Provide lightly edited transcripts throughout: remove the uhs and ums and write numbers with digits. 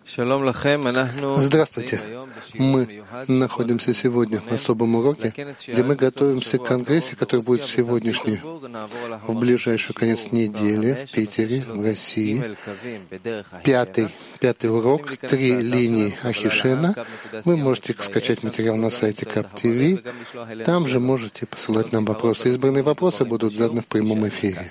Здравствуйте. Мы находимся сегодня на особом уроке, где мы готовимся к конгрессу, который будет в ближайший конец недели в Питере, в России. Пятый урок, 3 линии Ахишена. Вы можете скачать материал на сайте КАП-ТВ. Там же можете посылать нам вопросы. Избранные вопросы будут заданы в прямом эфире.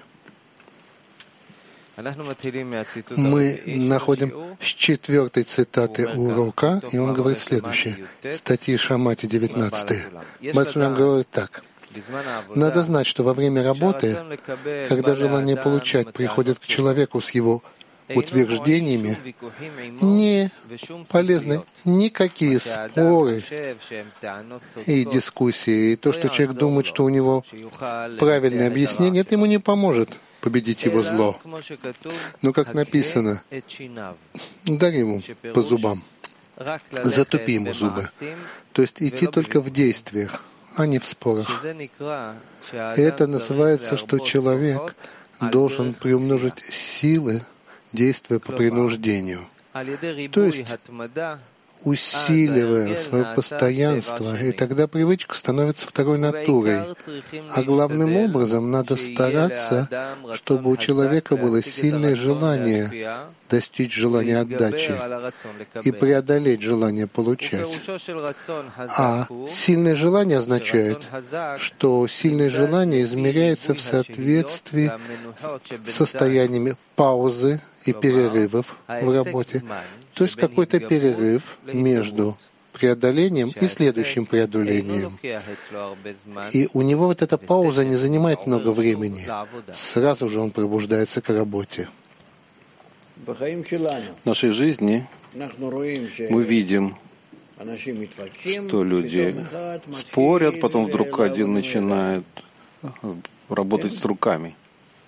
Мы находим с 4-й цитаты урока, и он говорит следующее. Статьи Шамати 19. Бальсулям говорит так. Надо знать, что во время работы, когда желание получать приходит к человеку с его утверждениями, не полезны никакие споры и дискуссии. И то, что человек думает, что у него правильное объяснение, это ему не поможет победить его зло. Но, как написано, ударь ему по зубам, затупи ему зубы. То есть идти только в действиях, а не в спорах. И это называется, что человек должен приумножить силы, действия по принуждению. То есть усиливая свое постоянство, и тогда привычка становится второй натурой. А главным образом надо стараться, чтобы у человека было сильное желание достичь желания отдачи и преодолеть желание получать. А сильное желание означает, что сильное желание измеряется в соответствии с состояниями паузы и перерывов в работе. То есть какой-то перерыв между преодолением и следующим преодолением. И у него вот эта пауза не занимает много времени. Сразу же он пробуждается к работе. В нашей жизни мы видим, что люди спорят, потом вдруг один начинает работать с руками,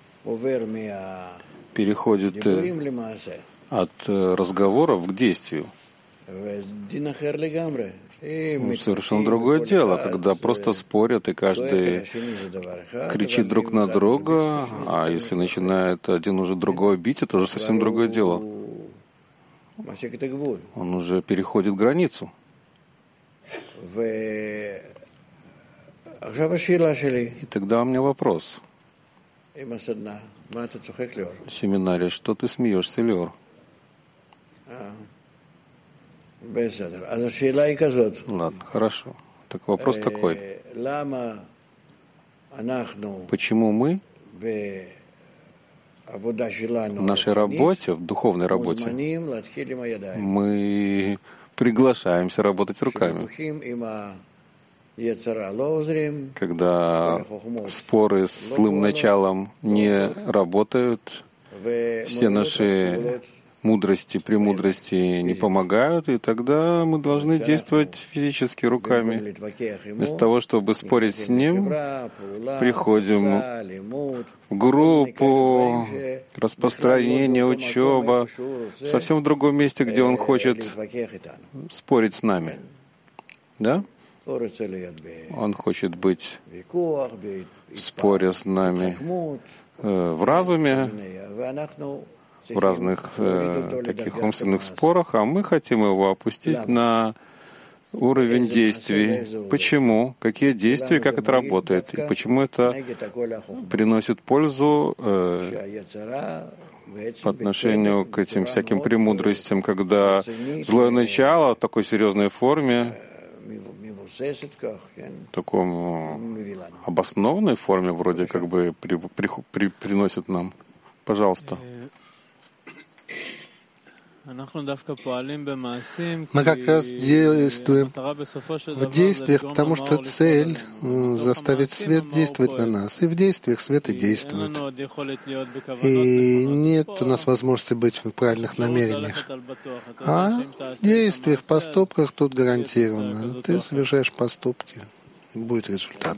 переходит от разговоров к действию. Совершенно другое дело, когда просто спорят, и каждый кричит друг на друга, а если начинает один уже другого бить, это уже совсем другое дело. Он уже переходит границу. И тогда у меня вопрос. В семинаре, что ты смеешься, Леор? Ладно, хорошо. Так вопрос такой. Почему мы в нашей работе, в духовной работе, мы приглашаемся работать руками? Когда споры с злым началом не работают, все наши мудрости, премудрости не помогают, и тогда мы должны действовать физически руками. Вместо того, чтобы спорить с ним, приходим в группу, распространение, учеба, совсем в другом месте, где он хочет спорить с нами. Да? Он хочет быть в споре с нами в разуме, в разных таких умственных спорах, а мы хотим его опустить на уровень действий. Почему? Какие действия, как это работает? И почему это приносит пользу по отношению к этим всяким премудростям, когда злое начало в такой серьезной форме, в таком обоснованной форме вроде как бы приносит нам. Пожалуйста. Мы как раз действуем в действиях, потому что цель заставить свет действовать на нас. И в действиях свет и действует. И нет у нас возможности быть в правильных намерениях. А в действиях, поступках тут гарантированно. Ты совершаешь поступки. Будет результат.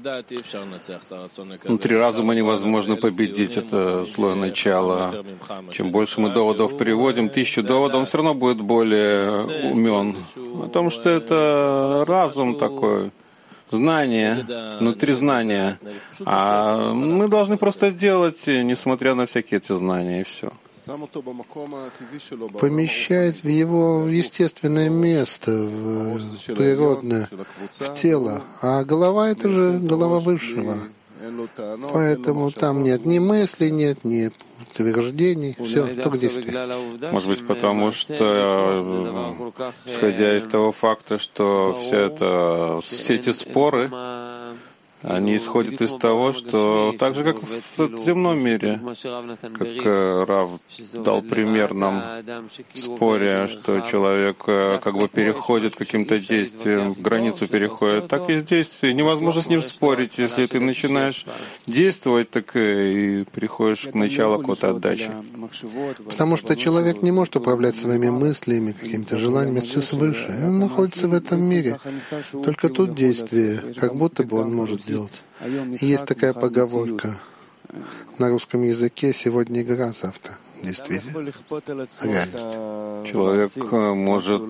Внутри разума невозможно победить это злое начало. Чем больше мы доводов приводим, 1000 доводов, он все равно будет более умен. Потому что это разум такой, знание, внутри знания. А мы должны просто делать, несмотря на всякие эти знания, и все. помещает в его естественное место, в природное, в тело. А голова — это же голова Высшего. Поэтому там нет ни мыслей, нет ни утверждений, все, только действие. Может быть, потому что, исходя из того факта, что все эти споры, они исходят из того, что так же, как в земном мире, как Рав дал пример нам в споре, что человек как бы переходит каким-то действием, границу переходит, так и здесь невозможно с ним спорить. Если ты начинаешь действовать, так и приходишь к началу какой-то отдачи. Потому что человек не может управлять своими мыслями, какими-то желаниями, все свыше. Он находится в этом мире. Только тут действие, как будто бы он может делать. Есть такая поговорка на русском языке: сегодня игра, завтра действительно реальность. Человек может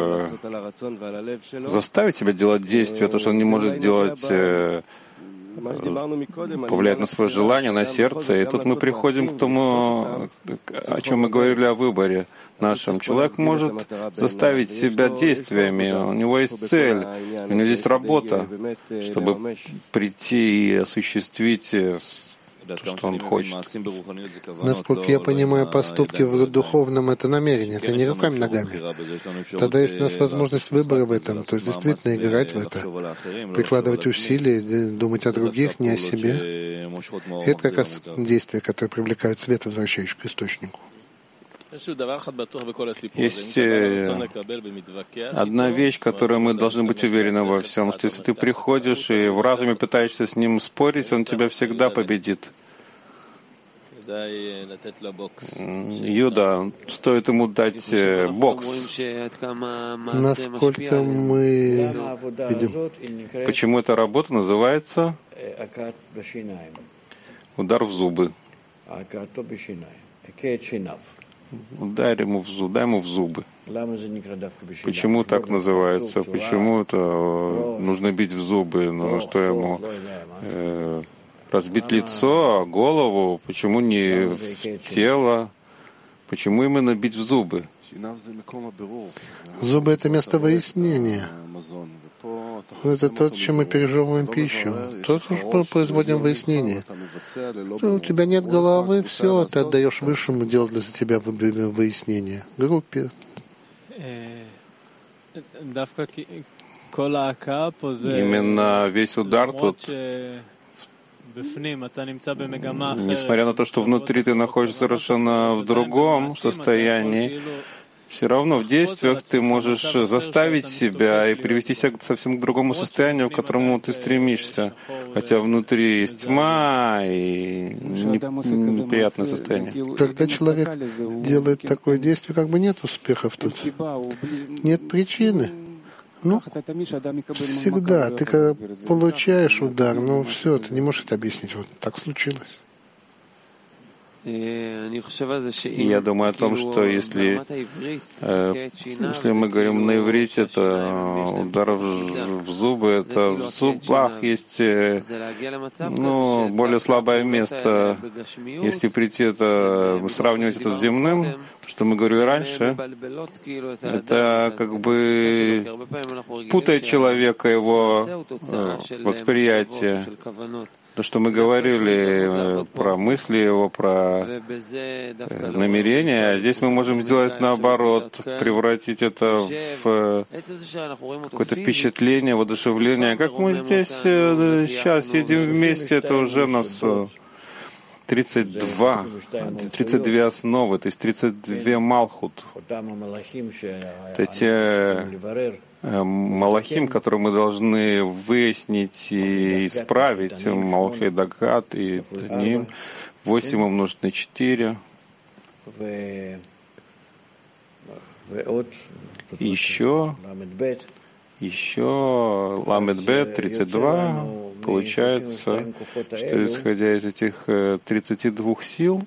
заставить себя делать действия, то, что он не может делать, повлиять на свое желание, на сердце. И тут мы приходим к тому, о чем мы говорили о выборе нашем. Человек может заставить себя действиями. У него есть цель, у него есть работа, чтобы прийти и осуществить то, что он хочет. Насколько я понимаю, поступки в духовном — это намерение, это не руками, ногами. Тогда есть у нас возможность выбора в этом, то есть действительно играть в это, прикладывать усилия, думать о других, не о себе. Это как раз действия, которые привлекают свет, возвращающий к источнику. Есть одна вещь, которую мы должны быть уверены во всем, что если ты приходишь и в разуме пытаешься с ним спорить, он тебя всегда победит. Юда, стоит ему дать бокс. Насколько мы видим. Почему эта работа называется удар в зубы? Дай ему в зубы. Почему так называется? Почему это нужно бить в зубы? Ну, что ему разбить лицо, а голову? Почему не в тело? Почему именно бить в зубы? Зубы — это место выяснения. Это то, чем мы пережевываем пищу. То, что мы производим выяснение. У тебя нет головы, все, ты отдаешь Высшему делать для тебя выяснение. Группе. Именно весь удар тут, несмотря на то, что внутри ты находишься совершенно в другом состоянии, все равно в действиях ты можешь заставить себя и привести себя совсем к другому состоянию, к которому ты стремишься. Хотя внутри есть тьма и неприятное состояние. Когда человек делает такое действие, как бы нет успехов тут. Нет причины. Ну, всегда. Ты когда получаешь удар, ну все, ты не можешь это объяснить. Вот так случилось. Я думаю о том, что если мы говорим на иврите, это удар в зубы, это в зубах есть более слабое место. Если прийти сравнивать это с земным, что мы говорили раньше, это как бы путает человека, его восприятие. То, что мы говорили про мысли его, про намерения, а здесь мы можем сделать наоборот, превратить это в какое-то впечатление, воодушевление. Как мы здесь сейчас сидим вместе, это уже нас 32 основы, то есть 32 малхут. Это те малахим, которые мы должны выяснить и исправить. Малахей Дагат и Таним. 8 умножить на 4. Еще Ламед-Бет 32. Получается, что исходя из этих 32 сил,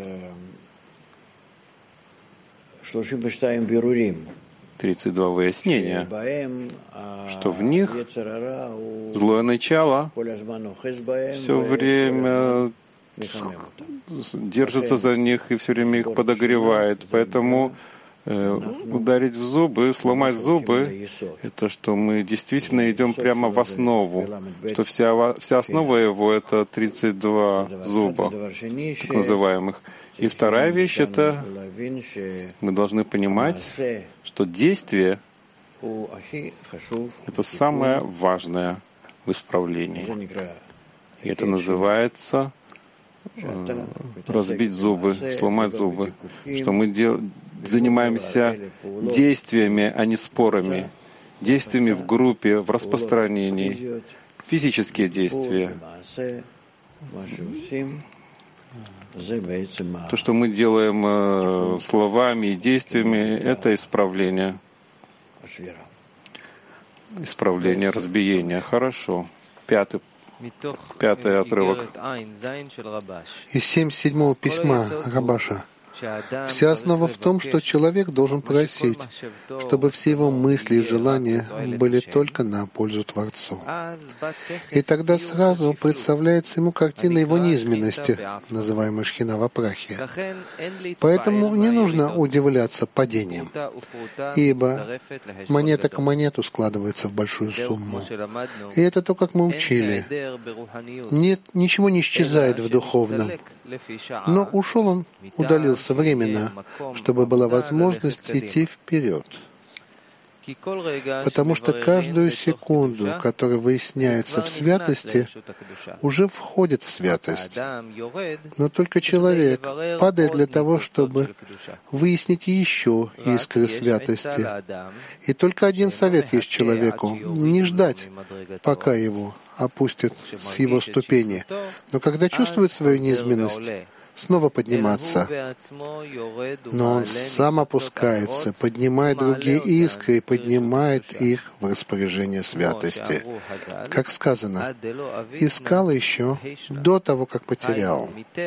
32 выяснения, что в них злое начало все время держится за них и все время их подогревает. Поэтому ударить в зубы, сломать зубы, это что мы действительно идем прямо в основу, что вся основа его — это 32 зуба, так называемых. И вторая вещь — это мы должны понимать, что действие — это самое важное в исправлении. И это называется разбить зубы, сломать зубы, что мы занимаемся действиями, а не спорами, действиями в группе, в распространении, физические действия. То, что мы делаем словами и действиями, это исправление. Исправление разбиения. Хорошо. Пятый отрывок. Из 77-го письма Рабаша. Вся основа в том, что человек должен просить, чтобы все его мысли и желания были только на пользу Творцу. И тогда сразу представляется ему картина его низменности, называемая Шхина в Апрахе. Поэтому не нужно удивляться падениям, ибо монета к монету складывается в большую сумму. И это то, как мы учили. Нет, ничего не исчезает в духовном. Но ушел он, удалился временно, чтобы была возможность идти вперед. Потому что каждую секунду, которая выясняется в святости, уже входит в святость. Но только человек падает для того, чтобы выяснить еще искры святости. И только один совет есть человеку — не ждать, пока его опустят с его ступени, но когда чувствует свою низменность, снова подниматься. Но он сам опускается, поднимает другие искры и поднимает их в распоряжение святости. Как сказано, искал еще до того, как потерял.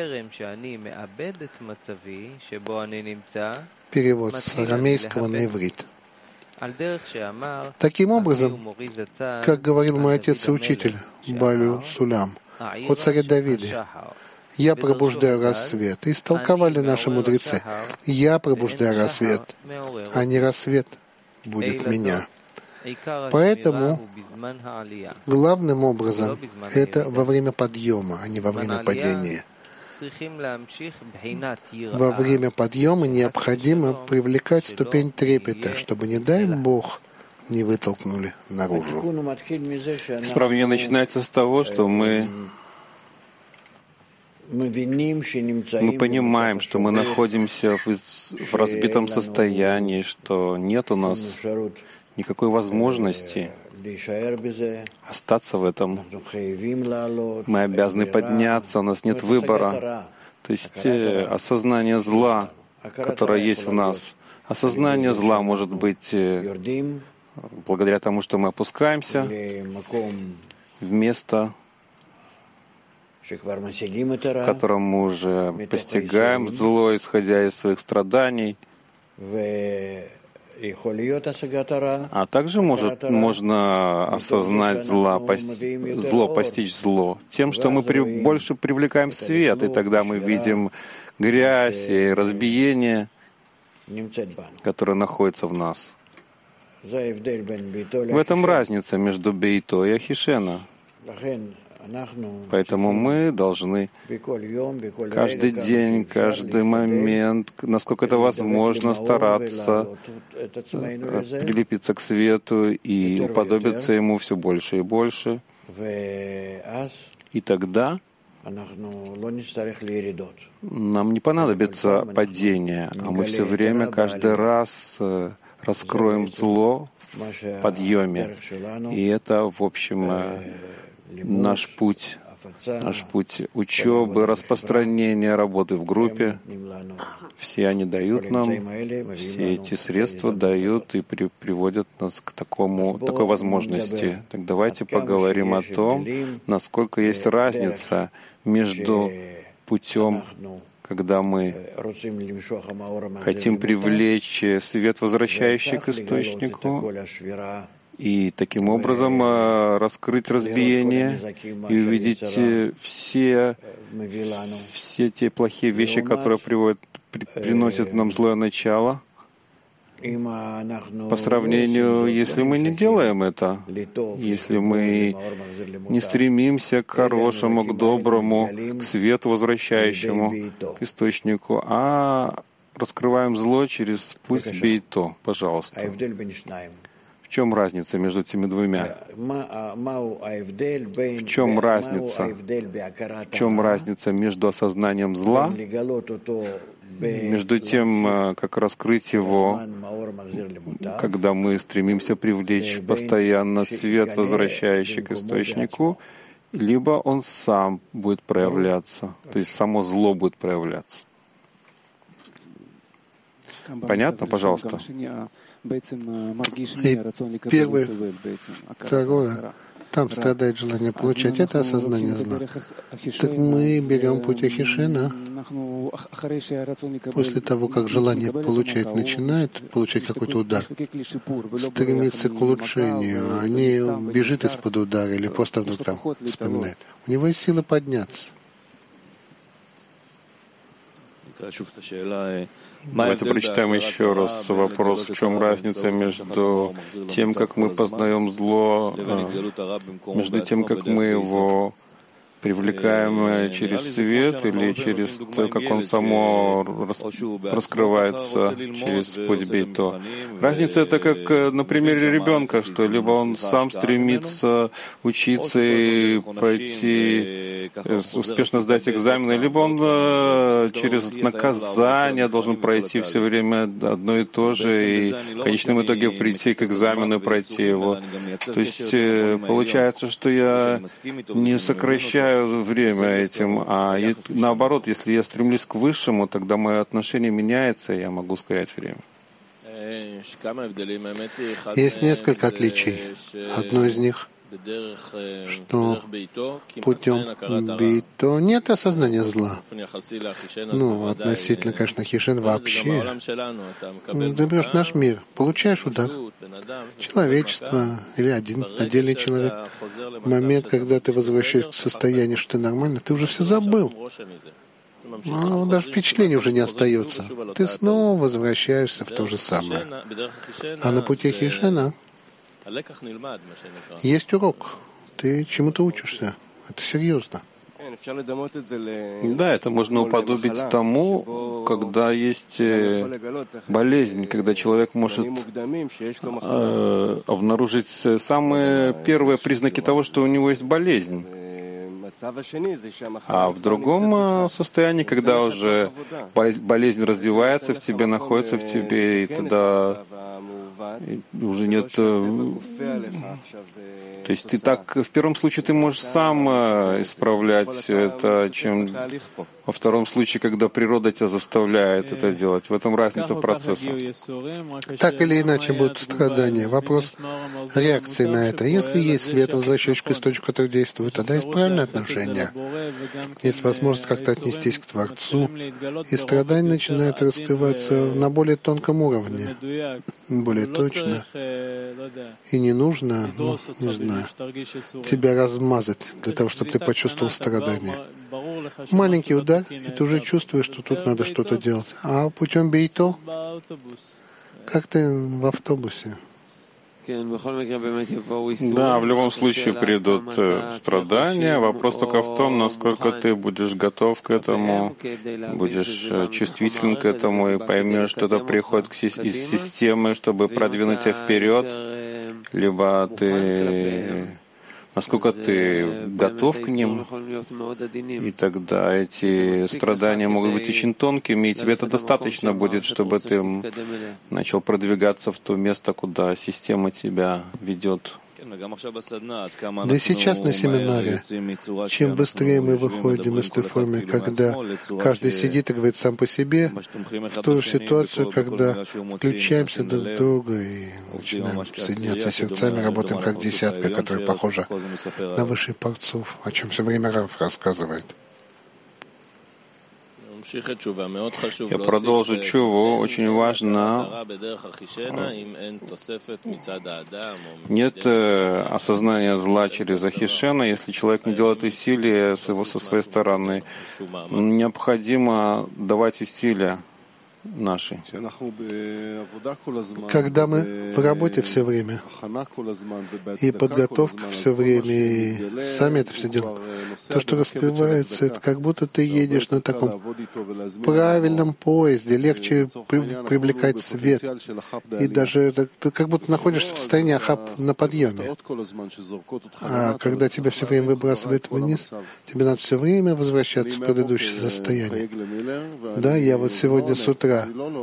Перевод с арамейского на иврит. Таким образом, как говорил мой отец и учитель Балю Сулям о царе Давиде, «Я пробуждаю рассвет». И истолковали наши мудрецы: «Я пробуждаю рассвет, а не рассвет будет меня». Поэтому главным образом это во время подъема, а не во время падения. Во время подъема необходимо привлекать ступень трепета, чтобы, не дай Бог, не вытолкнули наружу. Исправление начинается с того, что мы понимаем, что мы находимся в разбитом состоянии, что нет у нас никакой возможности остаться в этом. Мы обязаны подняться, у нас нет выбора. То есть осознание зла, которое есть в нас. Осознание зла может быть благодаря тому, что мы опускаемся в место, в котором мы уже постигаем зло, исходя из своих страданий. А также можно осознать зло, постичь зло тем, что мы больше привлекаем свет, и тогда мы видим грязь и разбиение, которое находится в нас. В этом разница между Бейто и Ахишена. Поэтому мы должны каждый день, каждый момент, насколько это возможно, стараться прилепиться к свету и уподобиться ему все больше и больше. И тогда нам не понадобится падение, а мы все время, каждый раз раскроем зло в подъеме. И это, в общем, наш путь учебы, распространения, работы в группе. Все они дают нам, все эти средства дают и приводят нас к такой возможности. Так давайте поговорим о том, насколько есть разница между путем, когда мы хотим привлечь свет, возвращающий к источнику, и таким образом раскрыть разбиение и увидеть все те плохие вещи, которые приносят нам злое начало, по сравнению, если мы не делаем это, если мы не стремимся к хорошему, к доброму, к свету возвращающему, к источнику, а раскрываем зло через путь бейто. Пожалуйста. В чем разница между этими двумя? В чем разница? В чем разница между осознанием зла, между тем, как раскрыть его, когда мы стремимся привлечь постоянно свет, возвращающий к источнику, либо он сам будет проявляться, то есть само зло будет проявляться. Понятно, пожалуйста? И первое, второе, там страдает желание получать, это осознание зла. Так мы берем путь Ахишена. После того, как желание начинает получать какой-то удар, стремится к улучшению, а не бежит из-под удара или просто вдруг там вспоминает. У него есть сила подняться. Давайте прочитаем еще раз вопрос, в чем разница между тем, как мы познаем зло, между тем, как мы его привлекаем через свет или через то, как он само раскрывается через путь бейто. Разница это как на примере ребенка, что либо он сам стремится учиться и пройти, успешно сдать экзамены, либо он через наказание должен пройти все время одно и то же, и в конечном итоге прийти к экзамену и пройти его. То есть получается, что я не сокращаю время этим, а наоборот, если я стремлюсь к высшему, тогда мое отношение меняется, и я могу ускорять время. Есть несколько отличий. Одно из них, что путем бейто нет осознания зла. Ну, относительно, конечно, хишен вообще. Ты берешь наш мир, получаешь удар. Человечество или отдельный человек. В момент, когда ты возвращаешься к состоянию, что ты нормально, ты уже все забыл. Даже впечатления уже не остается. Ты снова возвращаешься в то же самое. А на пути хишена есть урок. Ты чему-то учишься. Это серьезно. Да, это можно уподобить тому, когда есть болезнь, когда человек может обнаружить самые первые признаки того, что у него есть болезнь. А в другом состоянии, когда уже болезнь развивается в тебе, находится в тебе, и тогда уже нет... То есть ты так, в первом случае ты можешь сам исправлять все это, чем во втором случае, когда природа тебя заставляет это делать. В этом разница процесса. Так или иначе будут страдания. Вопрос реакции на это. Если есть свет, возвращающий к источнику, который действует, тогда есть правильное отношение. Есть возможность как-то отнестись к Творцу, и страдания начинают раскрываться на более тонком уровне, более точно. И не нужно, не знаю, тебя размазать для того, чтобы ты почувствовал страдания. Маленький удар, и ты уже чувствуешь, что тут надо что-то делать. А путем бейто, как ты в автобусе. Да, в любом случае придут страдания. Вопрос только в том, насколько ты будешь готов к этому, будешь чувствителен к этому и поймешь, что это приходит из системы, чтобы продвинуть тебя вперед, либо ты насколько ты готов к ним, и тогда эти страдания могут быть очень тонкими, и тебе это достаточно будет, чтобы ты начал продвигаться в то место, куда система тебя ведет. Да и сейчас на семинаре, чем быстрее мы выходим из той формы, когда каждый сидит и говорит сам по себе, в ту ситуацию, когда включаемся друг в друга и начинаем соединяться сердцами, работаем как десятка, которая похожа на высших порцов, о чем все время Раф рассказывает. Я продолжу чуву. Очень важно. Нет осознания зла через Ахишена, если человек не делает усилия со своей стороны. Необходимо давать усилия наши. Когда мы в работе все время, и подготовка все время, и сами это все делаем, то, что распевается, это как будто ты едешь на таком правильном поезде, легче привлекать свет, и даже ты как будто находишься в состоянии ахаб на подъеме. А когда тебя все время выбрасывает вниз, тебе надо все время возвращаться в предыдущее состояние. Да, я вот сегодня с утра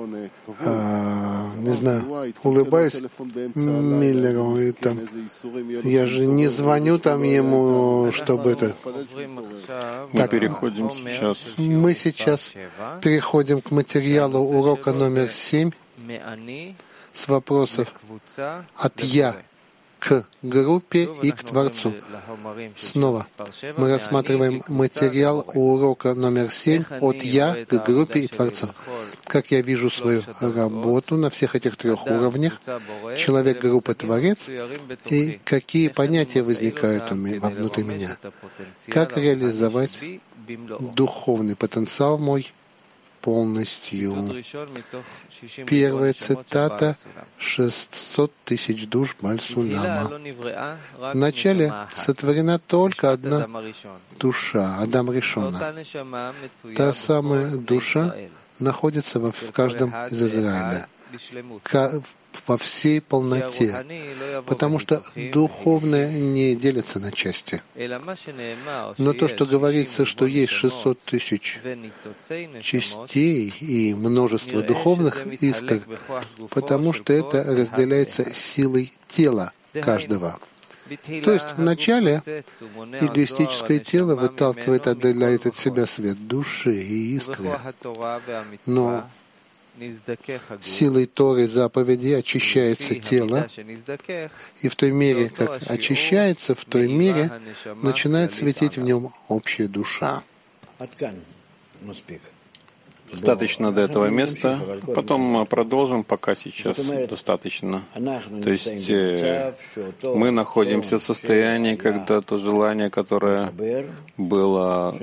не знаю, улыбаюсь Миллеру, и там, я же не звоню там ему, чтобы это... Мы переходим сейчас. Мы сейчас переходим к материалу урока номер 7 с вопросов от «Я» к группе и к Творцу. Снова мы рассматриваем материал урока номер 7 от «Я» к группе и Творцу. Как я вижу свою работу на всех этих трех уровнях, человек, группа, Творец, и какие понятия возникают внутри меня. Как реализовать духовный потенциал мой полностью. Первая цитата 600 тысяч душ Баль-Сулама. Вначале сотворена только одна душа, Адам Ришона. Та самая душа находится в каждом из Израиля, во всей полноте, потому что духовное не делится на части. Но то, что говорится, что есть 600 тысяч частей и множество духовных искр, потому что это разделяется силой тела каждого. То есть вначале эгоистическое тело выталкивает, отделяет от себя свет души и искры. Но силой Торы заповеди очищается тело, и в той мере, как очищается, в той мере начинает светить в нем общая душа. Достаточно до этого места. Потом продолжим, пока сейчас достаточно. То есть мы находимся в состоянии, когда то желание, которое было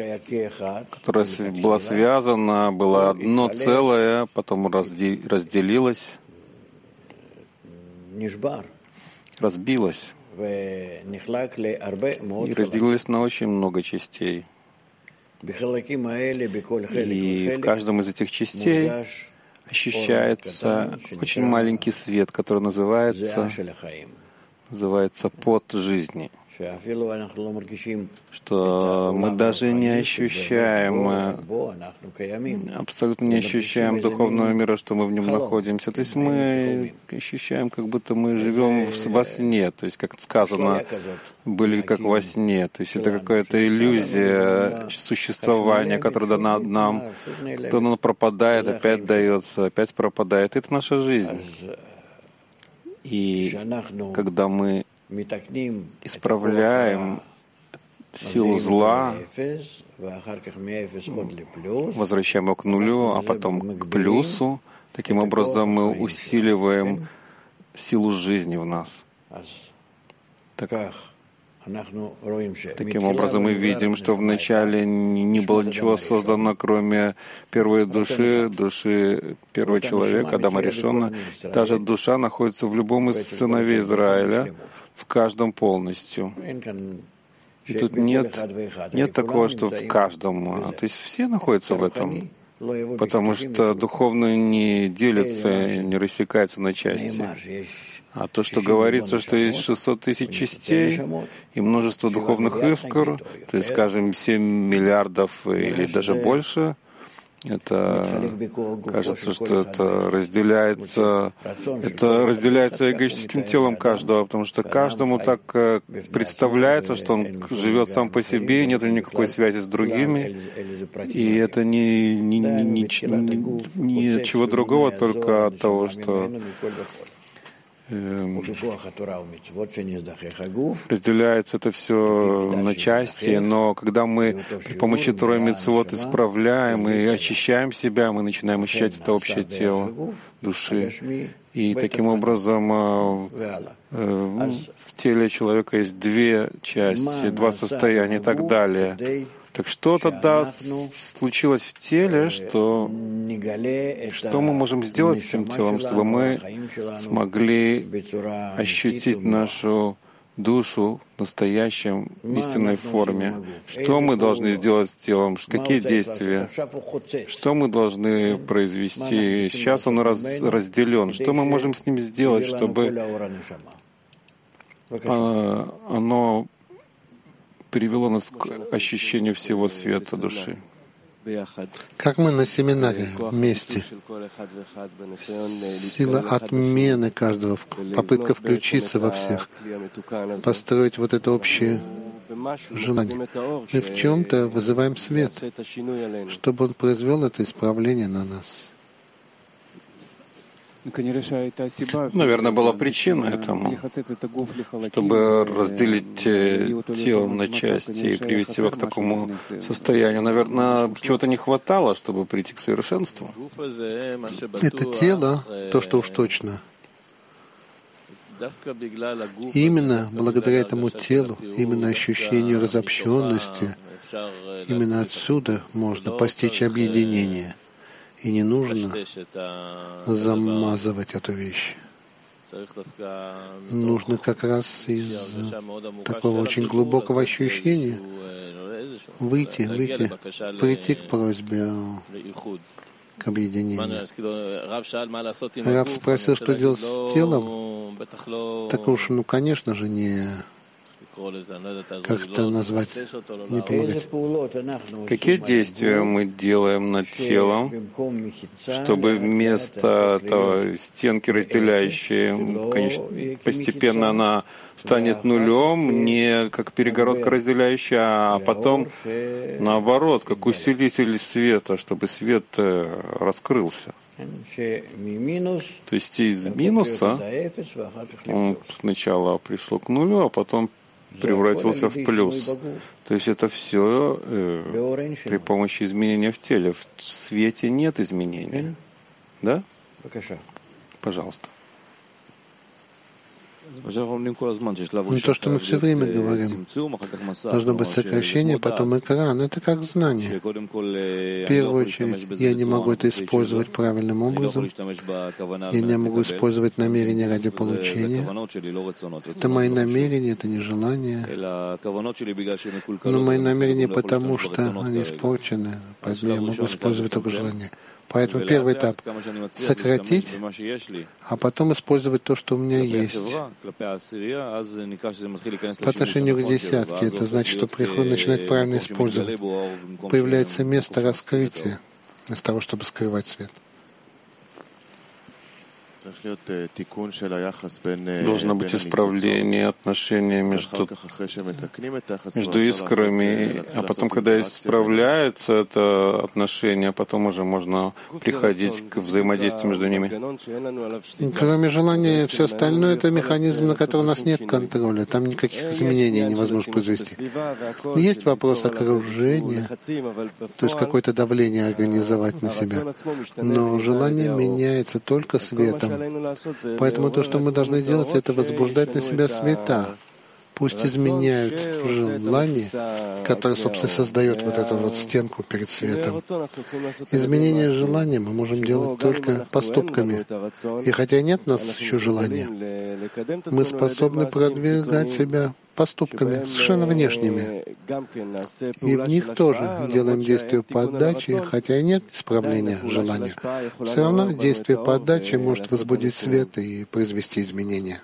связано, было одно целое, потом разделилось, разбилось и разделилось на очень много частей. И в каждом из этих частей ощущается очень маленький свет, который называется пот жизни, что мы даже не ощущаем, абсолютно не ощущаем духовного мира, что мы в нем находимся. То есть мы ощущаем, как будто мы живем во сне, то есть, как сказано, были как во сне. То есть это какая-то иллюзия существования, которая дана нам, то она пропадает, опять дается, опять пропадает. Это наша жизнь. И когда мы исправляем силу зла, возвращаем его к нулю, а потом к плюсу, таким образом мы усиливаем силу жизни в нас. Таким образом, мы видим, что вначале не было ничего создано, кроме первой души первого человека, Адама Ришона. Та же душа находится в любом из сыновей Израиля, в каждом полностью. И тут нет такого, что в каждом. То есть все находятся в этом, потому что духовно не делится, не рассекается на части. А то, что говорится, что есть 600 тысяч частей и множество духовных искр, то есть, скажем, 7 миллиардов или даже больше, это кажется, что это разделяется эгоическим телом каждого, потому что каждому так представляется, что он живет сам по себе, нет никакой связи с другими, и это ничего другого, только от того, что разделяется это все на части, но когда мы при помощи Торы и Мицвот исправляем и очищаем себя, мы начинаем ощущать это общее тело души. И таким образом в теле человека есть две части, два состояния и так далее. Так что тогда случилось в теле, что мы можем сделать с этим телом, чтобы мы смогли ощутить нашу душу в настоящем истинной форме? Что мы должны сделать с телом? Какие действия? Что мы должны произвести? Сейчас он разделен. Что мы можем с ним сделать, чтобы оно привело нас к ощущению всего света души? Как мы на семинаре вместе. Сила отмены каждого, попытка включиться во всех, построить вот это общее желание. Мы в чем-то вызываем свет, чтобы он произвел это исправление на нас. Наверное, была причина этому, чтобы разделить тело на части и привести его к такому состоянию. Наверное, чего-то не хватало, чтобы прийти к совершенству. Это тело, то, что уж точно. Именно благодаря этому телу, именно ощущению разобщенности, именно отсюда можно постичь объединение. И не нужно замазывать эту вещь. Нужно как раз из такого очень глубокого ощущения прийти к просьбе к объединению. Рав спросил, что делать с телом. Так уж, конечно же, не... Как это назвать? Не помогать. Какие действия мы делаем над телом, чтобы вместо стенки разделяющей, конечно, постепенно она станет нулем, не как перегородка разделяющая, а потом наоборот, как усилитель света, чтобы свет раскрылся. То есть из минуса он сначала пришел к нулю, а потом превратился в плюс. То есть это все при помощи изменения в теле. В свете нет изменения. Да? Пожалуйста. То, что мы все время говорим, должно быть сокращение, потом экран. Это как знание. В первую очередь, я не могу это использовать правильным образом. Я не могу использовать намерения ради получения. Это мои намерения, это не желание. Но мои намерения потому, что они испорчены. Поэтому я могу использовать только желание. Поэтому первый этап — сократить, а потом использовать то, что у меня есть. По отношению к десятке, это значит, что приходит начинать правильно использовать. Появляется место раскрытия, вместо того, чтобы скрывать свет. Должно быть исправление отношений между искрами, а потом, когда исправляется это отношение, потом уже можно приходить к взаимодействию между ними. Кроме желания, все остальное — это механизм, на который у нас нет контроля. Там никаких изменений невозможно произвести. Есть вопрос окружения, то есть какое-то давление организовать на себя. Но желание меняется только светом. Поэтому то, что мы должны делать, это возбуждать на себя света. Пусть изменяют желание, которое, собственно, создает вот эту вот стенку перед светом. Изменение желания мы можем делать только поступками. И хотя нет у нас еще желания, мы способны продвигать себя поступками, совершенно внешними. И в них тоже делаем действие по отдаче, хотя и нет исправления желания. Все равно действие по отдаче может возбудить свет и произвести изменения.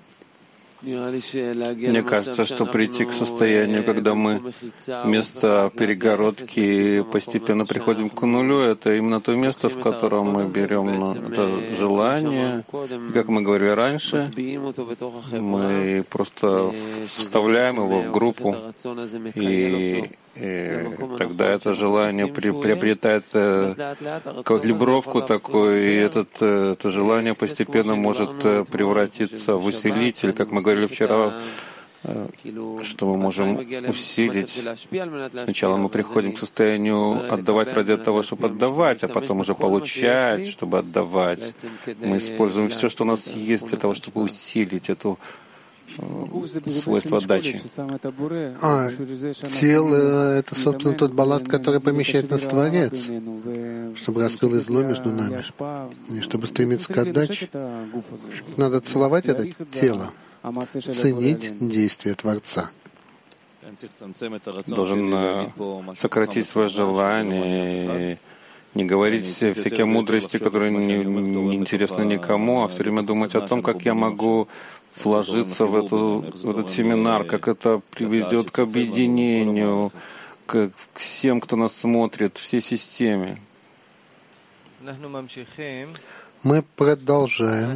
Мне кажется, что прийти к состоянию, когда мы вместо перегородки постепенно приходим к нулю, это именно то место, в котором мы берем это желание. И, как мы говорили раньше, мы просто вставляем его в группу и И тогда это желание приобретает калибровку такую, и это желание постепенно может превратиться в усилитель, как мы говорили вчера, что мы можем усилить. Сначала мы приходим к состоянию отдавать ради того, чтобы отдавать, а потом уже получать, чтобы отдавать. Мы используем все, что у нас есть, для того, чтобы усилить эту свойство отдачи. Тело — это, собственно, тот балласт, который помещает нас Творец, чтобы раскрыл зло между нами. И чтобы стремиться к отдаче, надо целовать это тело, ценить действия Творца. Должен сократить свое желание, не говорить всякие мудрости, которые не интересны никому, а все время думать о том, как я могу вложиться в этот семинар, как это приведет к объединению, к всем, кто нас смотрит, всей системе. Мы продолжаем.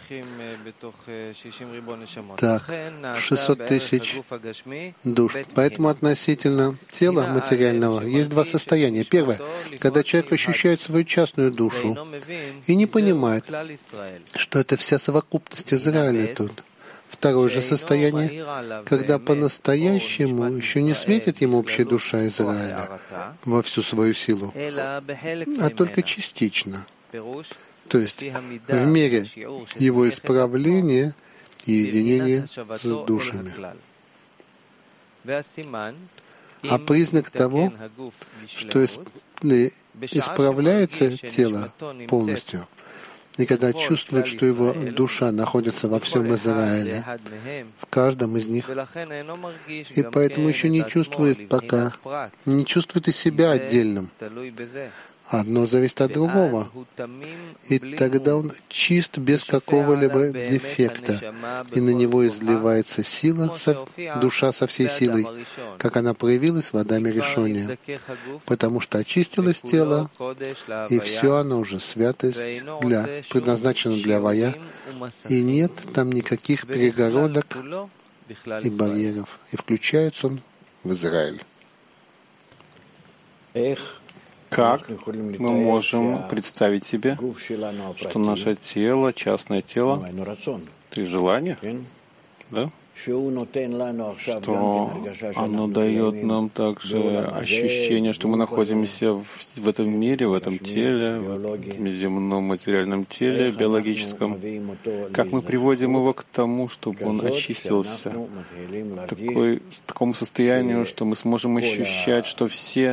Так, 600 тысяч душ. Поэтому относительно тела материального есть два состояния. Первое, когда человек ощущает свою частную душу и не понимает, что это вся совокупность Израиля тут. Второе же состояние, когда по-настоящему еще не светит ему общая душа Израиля во всю свою силу, а только частично. То есть в мере его исправления и единения с душами. А признак того, что исправляется тело полностью, и когда чувствует, что его душа находится во всем Израиле, в каждом из них, и поэтому еще не чувствует пока, не чувствует и себя отдельным. Одно зависит от другого. И тогда он чист без какого-либо дефекта, и на него изливается сила, душа со всей силой, как она проявилась в Адаме решения, потому что очистилось тело, и все оно уже святость, предназначено для Вая, и нет там никаких перегородок и барьеров, и включается он в Израиль. Как мы можем представить себе, что наше тело, частное тело, это желание, да? Что оно дает нам также ощущение, что мы находимся в этом мире, в этом теле, в этом земном материальном теле, биологическом. Как мы приводим его к тому, чтобы он очистился, к такому состоянию, что мы сможем ощущать, что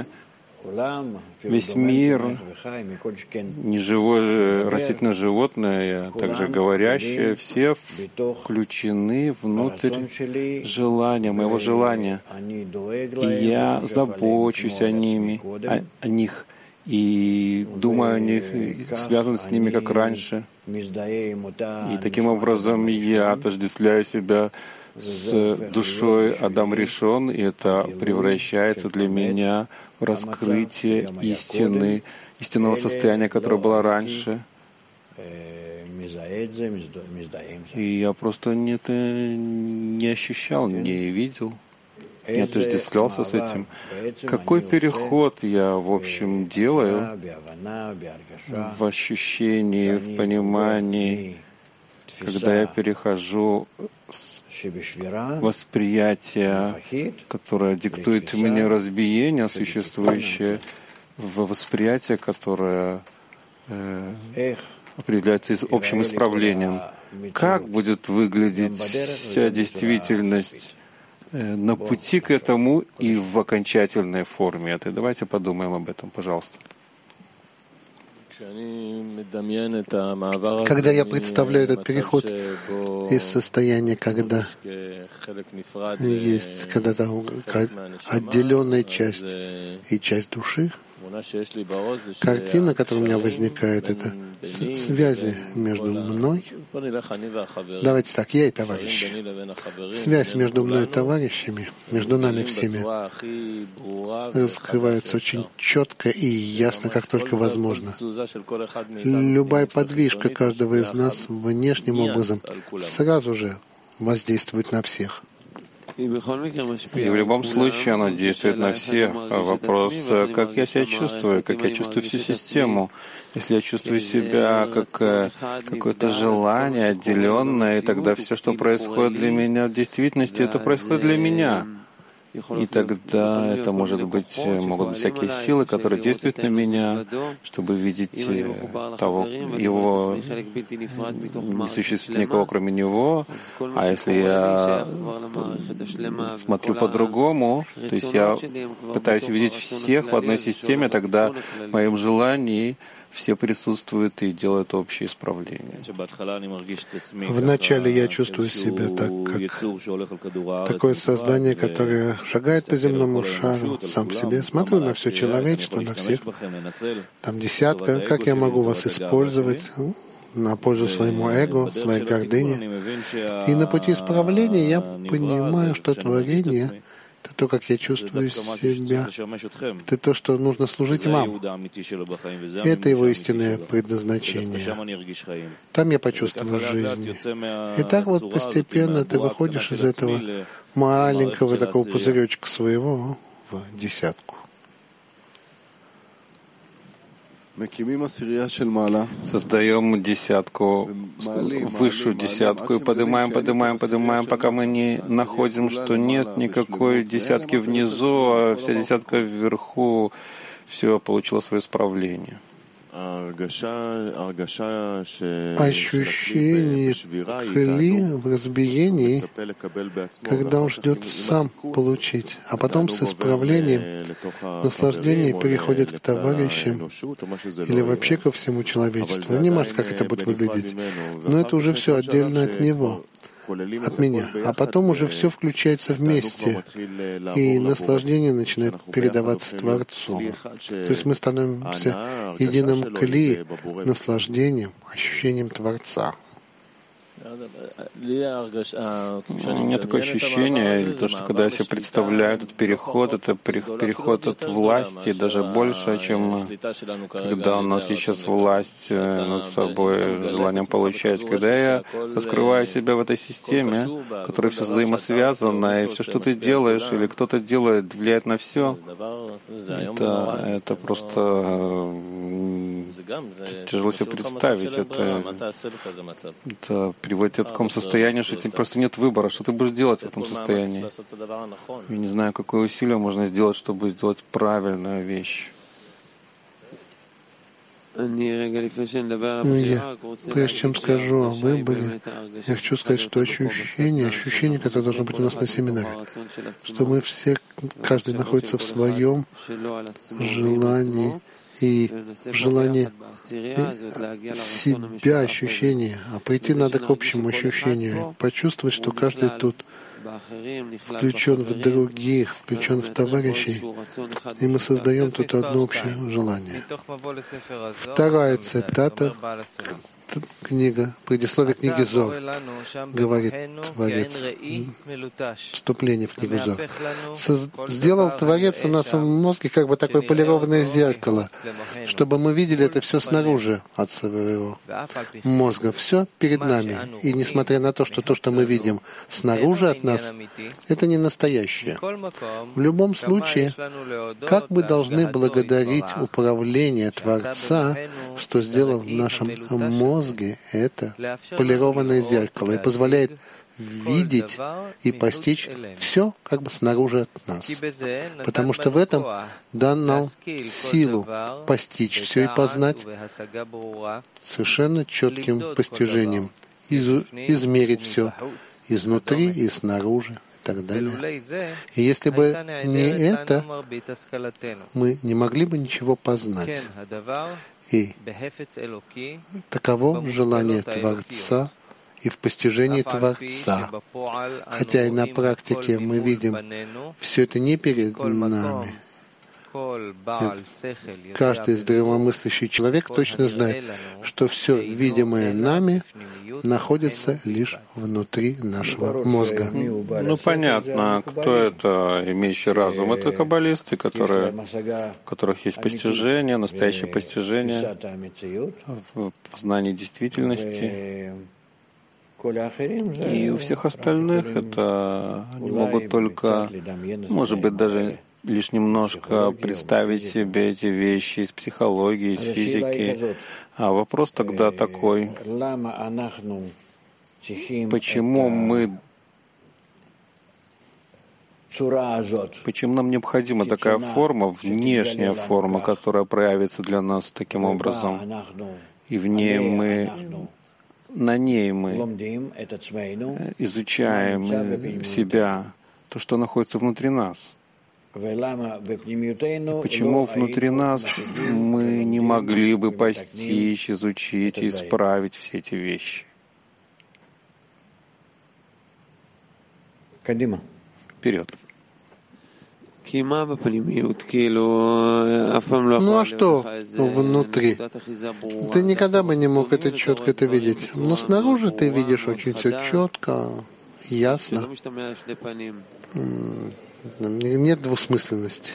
весь мир, неживое растительное животное, а также говорящее, все включены внутрь желания, моего желания. И я забочусь о них, и думаю о них, и связан с ними, как раньше. И таким образом я отождествляю себя с душой Адам Ришон, и это превращается для меня в раскрытие истинного состояния, которое было раньше. И я просто это не ощущал, не видел, не отождествлялся с этим. Какой переход я, в общем, делаю в ощущении, в понимании, когда я перехожу восприятие, которое диктует мне разбиение, существующее в восприятие, которое определяется общим исправлением. Как будет выглядеть вся действительность на пути к этому и в окончательной форме этой? Давайте подумаем об этом, пожалуйста. Когда я представляю этот переход из состояния, когда есть когда-то отделенная часть и часть души, картина, которая у меня возникает, это связи между мной. Давайте так, я и товарищи. Связь между мной и товарищами, между нами всеми, раскрывается очень четко и ясно, как только возможно. Любая подвижка каждого из нас внешним образом сразу же воздействует на всех. И в любом случае оно действует на всех. Вопрос, как я себя чувствую, как я чувствую всю систему. Если я чувствую себя как какое-то желание отделенное, тогда все, что происходит для меня в действительности, это происходит для меня. И тогда это могут быть всякие силы, которые действуют на меня, чтобы видеть его, не существует никого, кроме него. А если я смотрю по-другому, то есть я пытаюсь увидеть всех в одной системе, тогда в моем желании все присутствуют и делают общее исправление. Вначале я чувствую себя так, как такое создание, которое шагает по земному шару сам по себе. Смотрю на все человечество, на всех. Там десятка. Как я могу вас использовать на пользу своему эго, своей гордыне? И на пути исправления я понимаю, что творение — это то, как я чувствую себя. Это то, что нужно служить вам. Это его истинное предназначение. Там я почувствую жизнь. И так вот постепенно ты выходишь из этого маленького такого пузыречка своего в десятку. Создаем десятку, высшую десятку, и поднимаем, пока мы не находим, что нет никакой десятки внизу, а вся десятка вверху, все получило свое исправление. Ощущение кли в разбиении, когда он ждет сам получить, а потом с исправлением наслаждение переходит к товарищам или вообще ко всему человечеству. Не может, как это будет выглядеть, но это уже все отдельно от него, от меня. А потом уже все включается вместе, и наслаждение начинает передаваться Творцу. То есть мы становимся единым кли, наслаждением, ощущением Творца. У меня такое ощущение, то, что когда я себе представляю этот переход, это переход от власти даже больше, чем когда у нас есть сейчас власть над собой, желанием получать. Когда я раскрываю себя в этой системе, в которой все взаимосвязано, и все, что ты делаешь или кто-то делает, влияет на все, это просто тяжело себе представить. Это приводит к такому состоянию, что тебе просто нет выбора, что ты будешь делать в этом состоянии. Я не знаю, какое усилие можно сделать, чтобы сделать правильную вещь. Прежде чем скажу о выборе, я хочу сказать, что ощущение, которое должно быть у нас на семинаре, что мы все, каждый находится в своем желании, и в желании себя ощущения, а пойти надо к общему ощущению, почувствовать, что каждый тут включен в других, включен в товарищей, и мы создаем тут одно общее желание. Вторая цитата, книга, предисловие книги Зор, говорит Творец, вступление в книгу Зор. Сделал Творец у нас в мозге как бы такое полированное зеркало, чтобы мы видели это все снаружи от своего мозга, все перед нами. И несмотря на то, что мы видим снаружи от нас, это не настоящее. В любом случае, как мы должны благодарить управление Творца, что сделал в нашем мозге это полированное зеркало и позволяет видеть и постичь все как бы снаружи от нас. Потому что в этом дан нам силу постичь все и познать совершенно четким постижением, измерить все изнутри и снаружи и так далее. И если бы не это, мы не могли бы ничего познать. И таково желание Творца и в постижении Творца. Хотя и на практике мы видим все это не перед нами. Каждый здравомыслящий человек точно знает, что все видимое нами находится лишь внутри нашего мозга. Ну, понятно, кто это, имеющий разум? Это каббалисты, у которых есть постижение, настоящее постижение в познании действительности. И у всех остальных это они могут только, может быть, даже лишь немножко представить себе эти вещи из психологии, из физики. А вопрос тогда такой, почему нам необходима такая форма, внешняя форма, которая проявится для нас таким образом, и на ней мы изучаем себя, то, что находится внутри нас. Почему внутри нас мы не могли бы постичь, изучить и исправить все эти вещи? Вперед. Ну а что внутри? Ты никогда бы не мог это четко видеть. Но снаружи ты видишь очень все четко, ясно. Нет двусмысленности.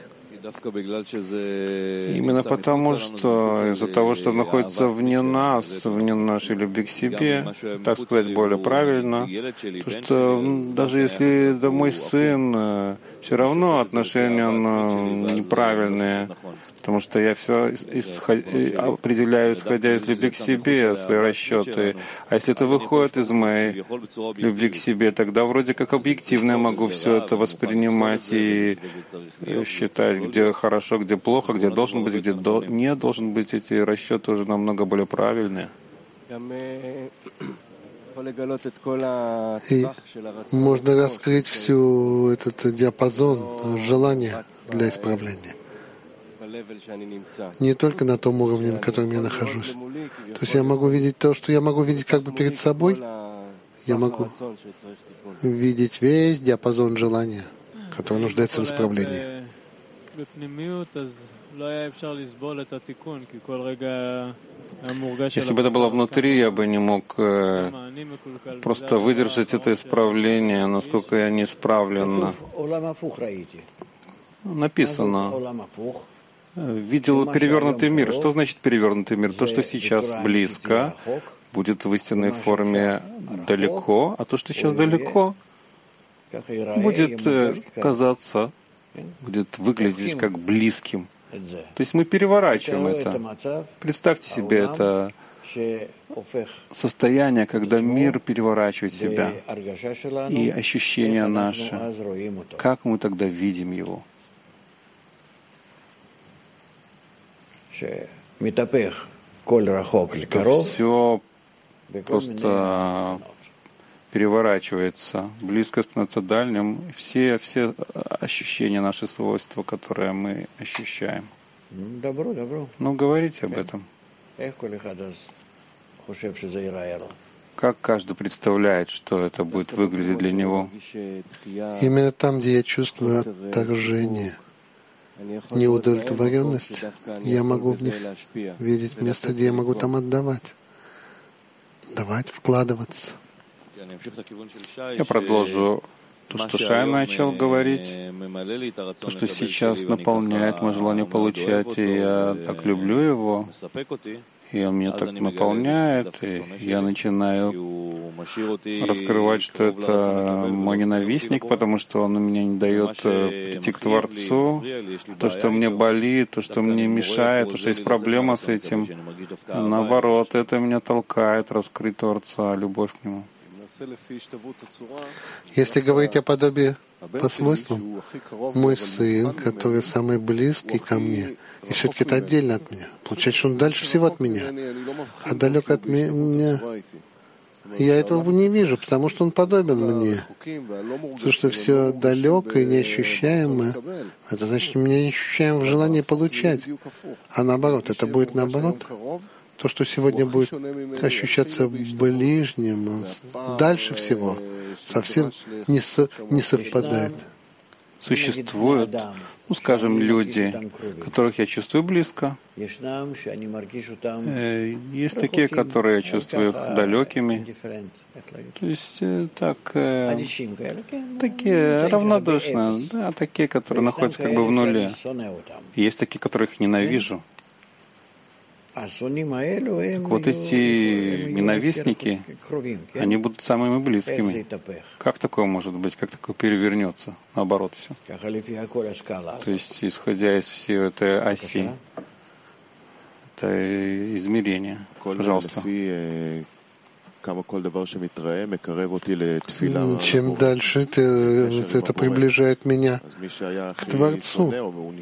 Именно потому, что из-за того, что находится вне нас, вне нашей любви к себе, так сказать, более правильно, то что даже если это мой сын, все равно отношения неправильные, потому что я все определяю, исходя из любви к себе, свои расчеты. А если это выходит из моей любви к себе, тогда вроде как объективно я могу все это воспринимать и считать, где хорошо, где плохо, где должен быть, где не должен быть. Эти расчеты уже намного более правильные. И можно раскрыть всю этот диапазон желания для исправления. Не только на том уровне, на котором я нахожусь. То есть я могу видеть то, что я могу видеть как бы перед собой. Я могу видеть весь диапазон желания, который нуждается в исправлении. Если бы это было внутри, я бы не мог просто выдержать это исправление, насколько я не исправлен. Написано, видел перевернутый мир. Что значит перевернутый мир? То, что сейчас близко, будет в истинной форме далеко, а то, что сейчас далеко, будет казаться, будет выглядеть как близким. То есть мы переворачиваем это. Представьте себе это состояние, когда мир переворачивает себя, и ощущение наше, как мы тогда видим его. Все просто переворачивается, близко становится дальним, все ощущения, наши свойства, которые мы ощущаем. Ну, говорите об этом. Как каждый представляет, что это будет выглядеть для него? Именно там, где я чувствую отторжение, неудовлетворенность, я могу в них видеть место, где я могу там давать, вкладываться. Я продолжу то, что Шай начал говорить, то, что сейчас наполняет мое желание получать, и я так люблю его, и он меня так наполняет, и я начинаю раскрывать, что это мой ненавистник, потому что он меня не дает прийти к Творцу. То, что мне болит, то, что мне мешает, то, что есть проблема с этим, наоборот, это меня толкает раскрыть Творца, любовь к Нему. Если говорить о подобии по свойствам, мой сын, который самый близкий ко мне, и все-таки это отдельно от меня. Получается, что он дальше всего от меня, а далек от меня. Я этого не вижу, потому что он подобен мне. То, что все далекое и неощущаемое, это значит, мы не ощущаем в желании получать. А наоборот, это будет наоборот. То, что сегодня будет ощущаться ближним, дальше всего, совсем не совпадает. Существуют, скажем, люди, которых я чувствую близко. Есть такие, которые я чувствую их далекими. То есть такие равнодушные, да, такие, которые находятся как бы в нуле. Есть такие, которых ненавижу. Так вот эти ненавистники, они будут самыми близкими. Как такое может быть? Как такое перевернется? Наоборот все. То есть, исходя из всей этой оси, это измерение. Пожалуйста. Чем дальше это приближает меня к Творцу.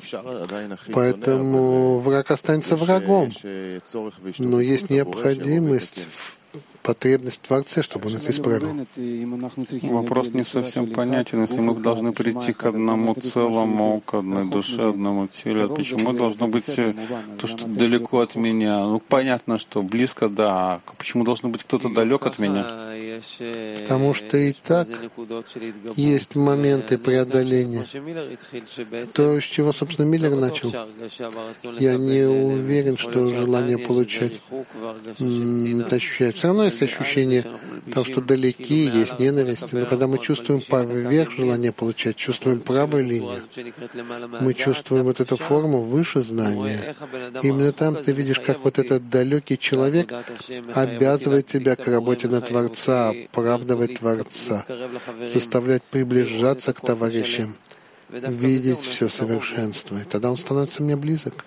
Поэтому враг останется врагом. Но есть необходимость, потребность в Творце, чтобы он это исправил. Вопрос не совсем понятен. Если мы должны прийти к одному целому, к одной душе, одному телу, почему должно быть то, что далеко от меня? Ну, понятно, что близко, да. Почему должен быть кто-то далек от меня? Потому что и так есть моменты преодоления. То, с чего, собственно, Миллер начал. Я не уверен, что желание получать это ощущает. Все равно есть ощущение того, что далеки, есть ненависть. Но когда мы чувствуем поверх желания получать, чувствуем правую линию, мы чувствуем вот эту форму выше знания. Именно там ты видишь, как вот этот далекий человек обязывает тебя к работе на Творца, оправдывать Творца, заставлять приближаться к товарищам, видеть все совершенство. И тогда он становится мне близок.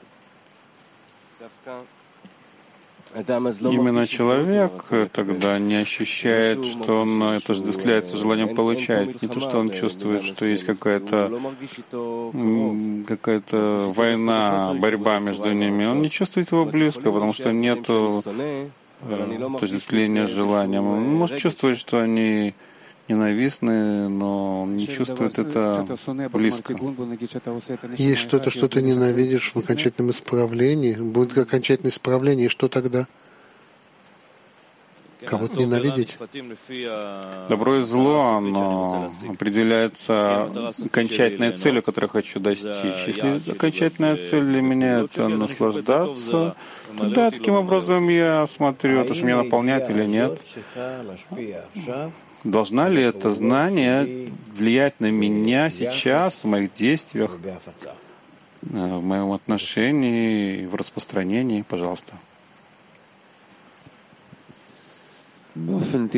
Именно человек тогда не ощущает, что он отождествляется желанием получать. Не то, что он чувствует, что есть какая-то война, борьба между ними. Он не чувствует его близко, потому что нет отождествления с желанием. Он может чувствовать, что они ненавистны, но он не чувствует это близко. Есть что-то, что ты ненавидишь в окончательном исправлении. Будет окончательное исправление, и что тогда? Кого-то ненавидеть? Добро и зло, оно определяется окончательной целью, которую я хочу достичь. Если окончательная цель для меня — это наслаждаться, тогда таким образом я смотрю, то, что меня наполняет или нет. Должна ли это знание влиять на меня сейчас, в моих действиях, в моем отношении, в распространении? Пожалуйста. Ну,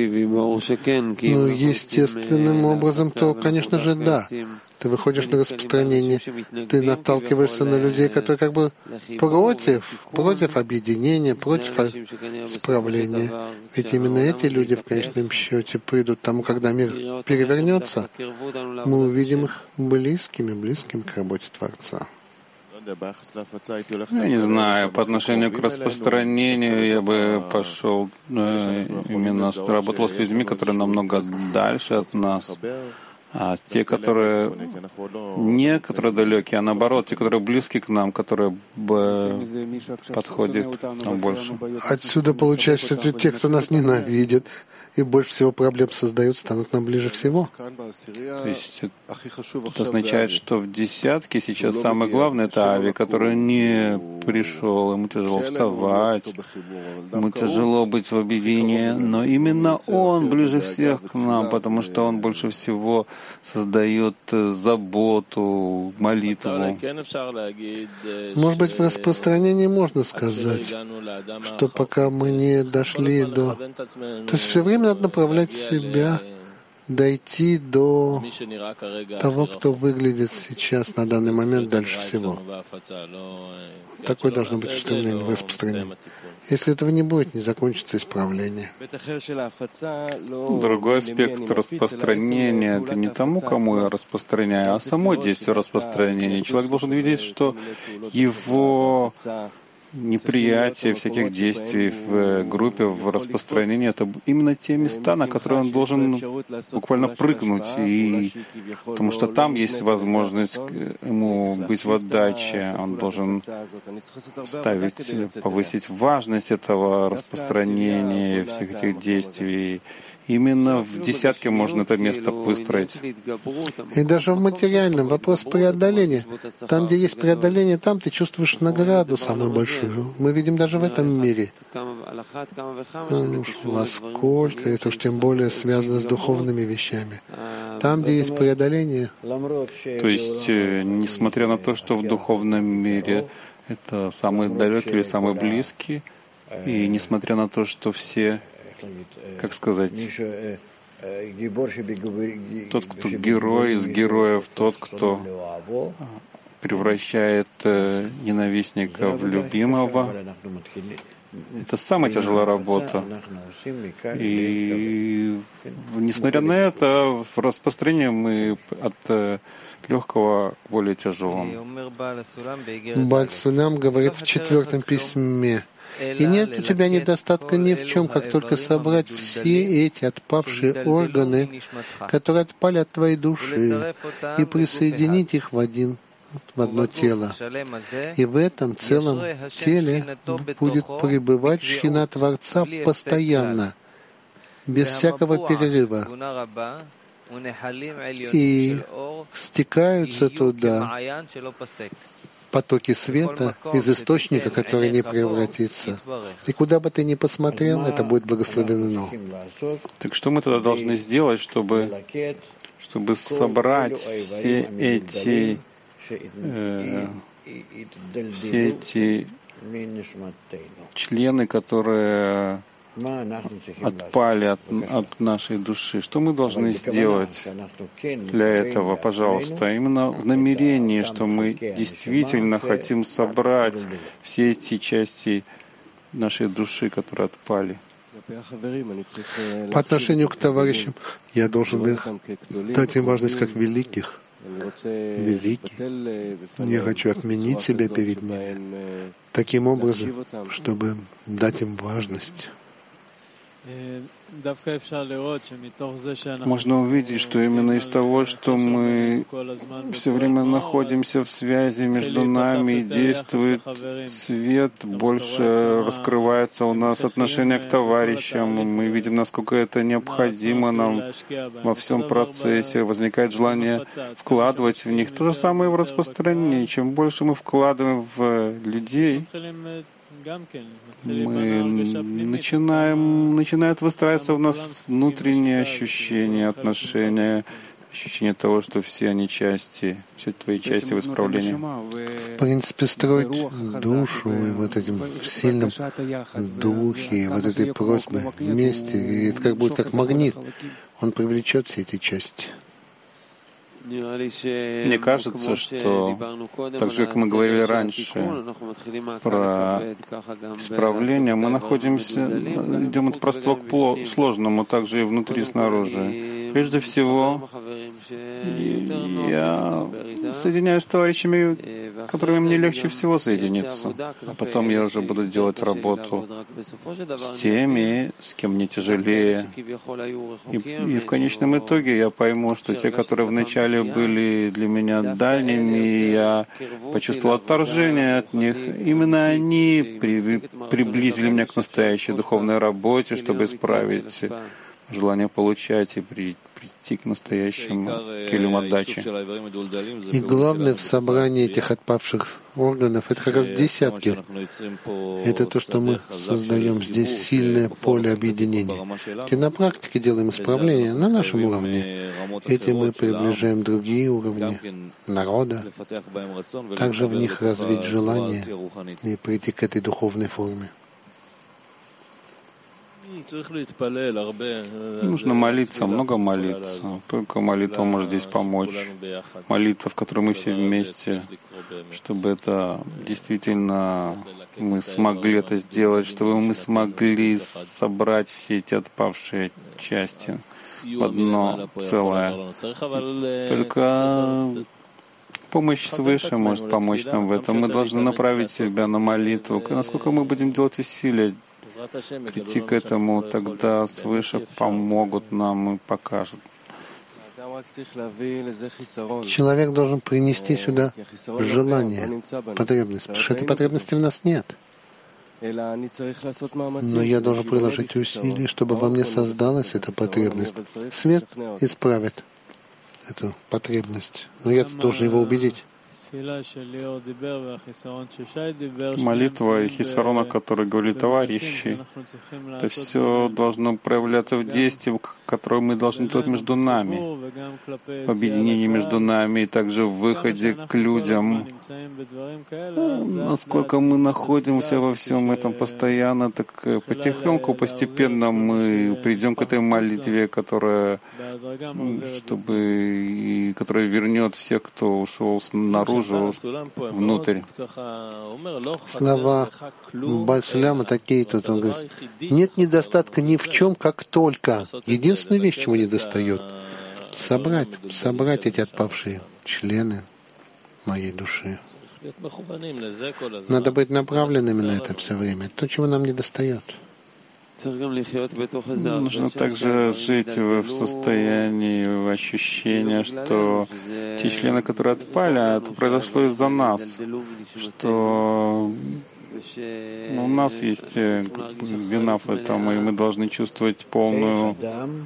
естественным образом, то, конечно же, да. Ты выходишь на распространение, ты наталкиваешься на людей, которые как бы против объединения, против исправления. Ведь именно эти люди в конечном счете придут к тому, когда мир перевернется, мы увидим их близкими к работе Творца. Я не знаю, по отношению к распространению я бы пошел именно работал с людьми, которые намного дальше от нас. А те, которые далекие, а наоборот, те, которые близки к нам, которые подходят нам больше. Отсюда получается, что те, кто нас ненавидит и больше всего проблем создают, станут нам ближе всего. То есть это означает, что в десятке сейчас самое главное — это Ави, который не пришел, ему тяжело вставать, ему тяжело быть в объединении, но именно он ближе всех к нам, потому что он больше всего создает заботу, молитву. Может быть, в распространении можно сказать, что пока мы не дошли до... То есть все время надо направлять себя, дойти до того, кто выглядит сейчас, на данный момент, дальше всего. Такое должно быть устремление в распространении. Если этого не будет, не закончится исправление. Другой аспект распространения — это не тому, кому я распространяю, а само действие распространения. Человек должен видеть, что его неприятие всяких действий в группе, в распространении — это именно те места, на которые он должен буквально прыгнуть, потому что там есть возможность ему быть в отдаче, он должен повысить важность этого распространения, всех этих действий. Именно в десятке можно это место выстроить. И даже в материальном вопрос преодоления. Там, где есть преодоление, там ты чувствуешь награду самую большую. Мы видим даже в этом мире. Во сколько, это уж тем более связано с духовными вещами. Там, где есть преодоление. То есть, несмотря на то, что в духовном мире Это самые далекие или самые близкие. И несмотря на то, что все, как сказать, тот, кто герой из героев, тот, кто превращает ненавистника в любимого, это самая тяжелая работа. И несмотря на это, в распространении мы от легкого к более тяжелому. Бааль Сулям говорит в 4 письме: «И нет у тебя недостатка ни в чем, как только собрать все эти отпавшие органы, которые отпали от твоей души, и присоединить их в одно тело. И в этом целом теле будет пребывать шхина Творца постоянно, без всякого перерыва. И стекаются туда потоки света из источника, который не превратится. И куда бы ты ни посмотрел, это будет благословено». Так что мы тогда должны сделать, чтобы собрать все эти члены, которые отпали от нашей души? Что мы должны сделать для этого, пожалуйста? Именно в намерении, что мы действительно хотим собрать все эти части нашей души, которые отпали. По отношению к товарищам, я должен их дать им важность как великих. Я хочу отменить себя перед ними таким образом, чтобы дать им важность. Можно увидеть, что именно из того, что мы все время находимся в связи между нами и действует свет, больше раскрывается у нас отношение к товарищам. Мы видим, насколько это необходимо нам во всем процессе. Возникает желание вкладывать в них. То же самое и в распространении. Чем больше мы вкладываем в людей, начинает выстраиваться у нас внутренние ощущения, отношения, ощущение того, что все они части, все твои части в исправлении. В принципе, строить душу и вот этим в сильном духе, вот этой просьбой вместе, и это как будет как магнит, он привлечет все эти части. Мне кажется, что так же, как мы говорили раньше про исправление, мы идем от простого к сложному, также и внутри и снаружи. Прежде всего, я соединяюсь с товарищами, с которыми мне легче всего соединиться, а потом я уже буду делать работу с теми, с кем мне тяжелее. И в конечном итоге я пойму, что те, которые вначале были для меня дальними, я почувствовал отторжение от них. Именно они приблизили меня к настоящей духовной работе, чтобы исправить желание получать и прийти к настоящему келем отдачи. И главное в собрании этих отпавших органов — это как раз десятки. Это то, что мы создаем здесь сильное поле объединения. И на практике делаем исправления на нашем уровне. Этим мы приближаем другие уровни народа, также в них развить желание и прийти к этой духовной форме. Нужно молиться, много молиться. Только молитва может здесь помочь. Молитва, в которой мы все вместе, чтобы это действительно мы смогли это сделать, чтобы мы смогли собрать все эти отпавшие части в одно целое. Только помощь свыше может помочь нам в этом. Мы должны направить себя на молитву. Насколько мы будем делать усилия прийти к этому, тогда свыше помогут нам и покажут. Человек должен принести сюда желание, потребность, потому что этой потребности в нас нет. Но я должен приложить усилия, чтобы во мне создалась эта потребность. Свет исправит эту потребность. Но я должен его убедить. Молитва и хисарон, о которой говорили товарищи, это все должно проявляться в действии, которое мы должны делать между нами, в объединении между нами и также в выходе к людям. Насколько мы находимся во всем этом постоянно, так потихоньку, постепенно мы придем к этой молитве, которая вернет всех, кто ушел наружу, внутрь. Слова Баль-Суляма такие тут. Он говорит, нет недостатка ни в чем, как только. Единственная вещь, чему недостает, собрать эти отпавшие члены моей души. Надо быть направленными на это все время. То, чего нам недостает. Нужно также жить в состоянии ощущения, что те члены, которые отпали, это произошло из-за нас, что у нас есть вина в этом, и мы должны чувствовать полную...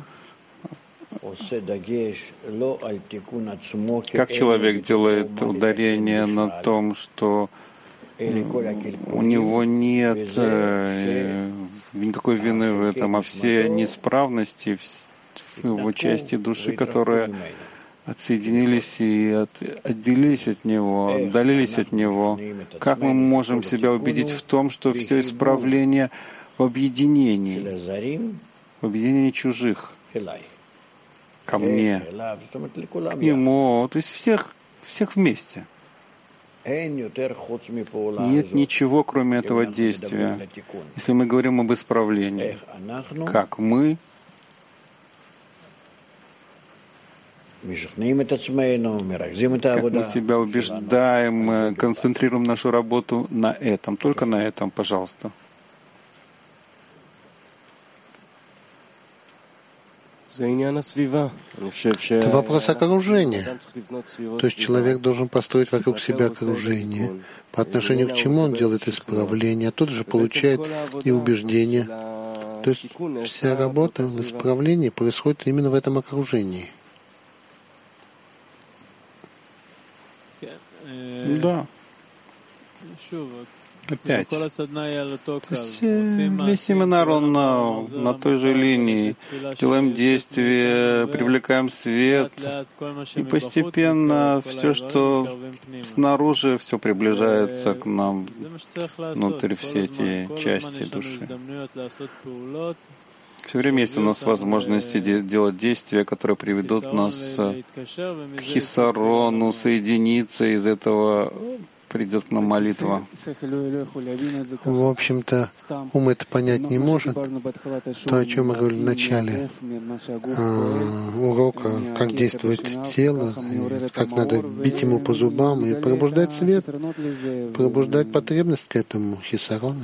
Как человек делает ударение на том, что у него нет никакой вины в этом, а все неисправности в его части души, которые отсоединились и отделились от него, отдалились от него. Как мы можем себя убедить в том, что все исправление в объединении чужих ко мне, к нему, то есть всех вместе. Нет ничего, кроме этого действия. Если мы говорим об исправлении, как мы себя убеждаем, концентрируем нашу работу на этом, только на этом, пожалуйста. Это вопрос окружения. То есть человек должен построить вокруг себя окружение, по отношению к чему он делает исправление, а тот же получает и убеждение. То есть вся работа в исправлении происходит именно в этом окружении. Да. Опять. То есть весь семинар, он на той же линии. Делаем действия, привлекаем свет, и постепенно все, что снаружи, все приближается к нам, внутрь, все эти части души. Все время есть у нас возможности делать действия, которые приведут нас к хисарону, соединиться, из этого придет к нам молитва. В общем-то, ум это понять не может. То, о чем мы говорили в начале урока, как действует тело, как надо бить ему по зубам и пробуждать свет, пробуждать потребность к этому, хисароны.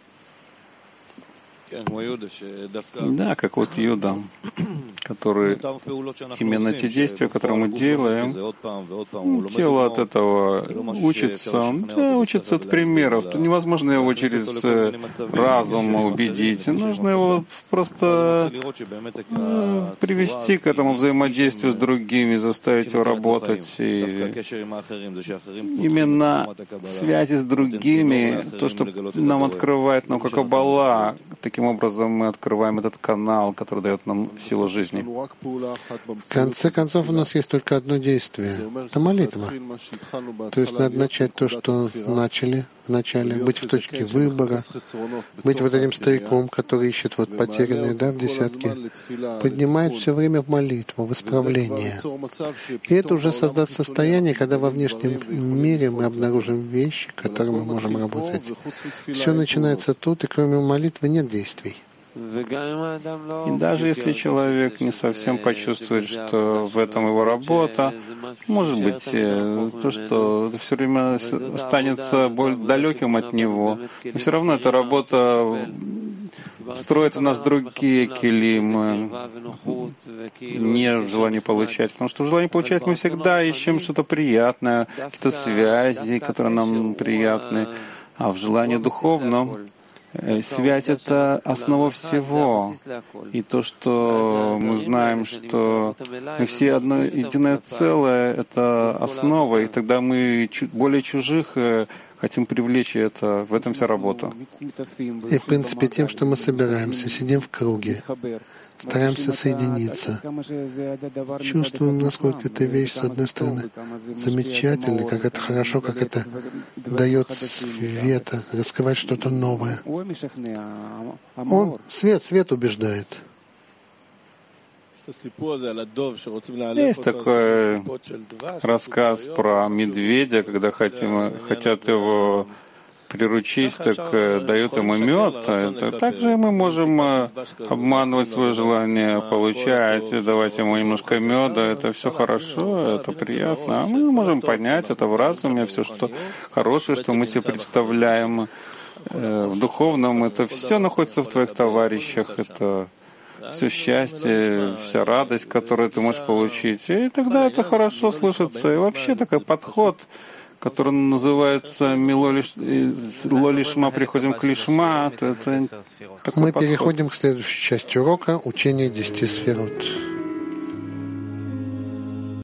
Да, как вот Юда, который именно те действия, которые мы делаем, тело от этого учится, учится от примеров. Невозможно его через разум убедить. Нужно его просто привести к этому взаимодействию с другими, заставить его работать. И именно связи с другими, то, что нам открывает наука Каббала, таким образом мы открываем этот канал, который дает нам силу жизни. В конце концов, у нас есть только одно действие — это молитва. То есть надо начать то, что начали вначале, быть в точке выбора, быть вот этим стариком, который ищет вот потерянные, в десятке, поднимает все время в молитву, в исправление. И это уже создаст состояние, когда во внешнем мире мы обнаружим вещи, которые мы можем работать. Все начинается тут, и кроме молитвы нет действий. И даже если человек не совсем почувствует, что в этом его работа, может быть, то, что все время останется более далеким от него, но все равно эта работа строит в нас другие килим, не в желании получать. Потому что в желании получать мы всегда ищем что-то приятное, какие-то связи, которые нам приятны. А в желании духовном Связь — это основа всего. И то, что мы знаем, что мы все одно единое целое, это основа. И тогда мы более чужих хотим привлечь это. В этом вся работа. И, в принципе, тем, что мы собираемся, сидим в круге, стараемся соединиться, чувствуем, насколько эта вещь, с одной стороны, замечательна, как это хорошо, как это дает свет, раскрывать что-то новое. Он, свет убеждает. Есть такой рассказ про медведя, когда хотят его приручить, так дают ему мед. Также мы можем обманывать свое желание получать, давать ему немножко меда. Это все хорошо, это приятно. А мы можем понять это в разуме, все, что хорошее, что мы себе представляем в духовном. Это все находится в твоих товарищах. Это все счастье, вся радость, которую ты можешь получить. И тогда это хорошо слышится. И вообще такой подход, который называется «Лолишма», приходим к лишма. Мы переходим к следующей части урока — учение 10 сферот.